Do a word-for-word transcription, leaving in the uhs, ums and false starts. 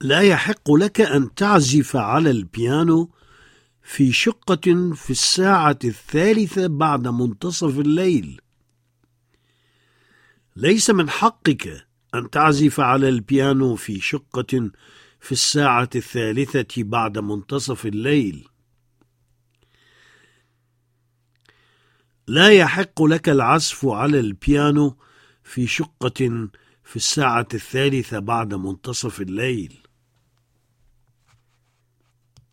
لا يحق لك أن تعزف على البيانو في شقة في الساعة الثالثة بعد منتصف الليل. ليس من حقك أن تعزف على البيانو في شقة في الساعة الثالثة بعد منتصف الليل. لا يحق لك العزف على البيانو في شقة في الساعة الثالثة بعد منتصف الليل.